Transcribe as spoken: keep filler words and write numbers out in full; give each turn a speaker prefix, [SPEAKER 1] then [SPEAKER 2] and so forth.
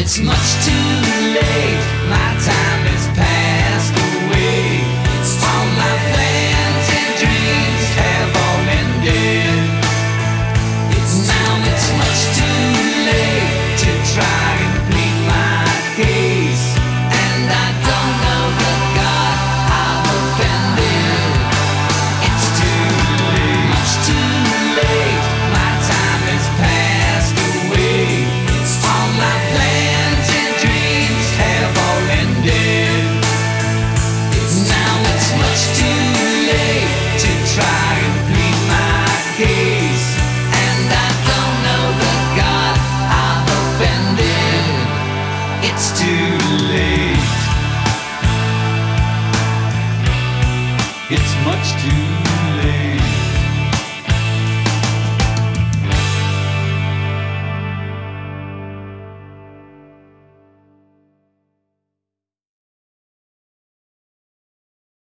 [SPEAKER 1] It's much too late, my time has passed away. All my plans and dreams have all ended. Now it's much too late to try and plead my case, and I don't know the God I've offended. It's too late, much too late, my time has passed away. All my plans and dreams have all ended. Now it's much too late to try and plead my case, and I don't know the God I've offended. It's too